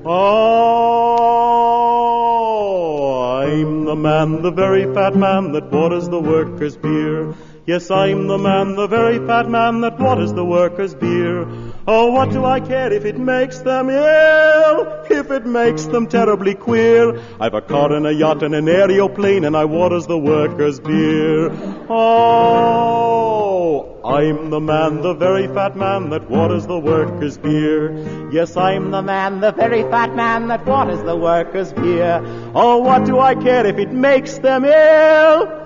Oh, I'm the man, the very fat man that waters the workers' beer. Yes, I'm the man, the very fat man that waters the workers' beer. Oh, what do I care if it makes them ill, if it makes them terribly queer? I've a car and a yacht and an aeroplane and I waters the workers' beer. Oh, I'm the man, the very fat man that waters the workers' beer. Yes, I'm the man, the very fat man that waters the workers' beer. Oh, what do I care if it makes them ill,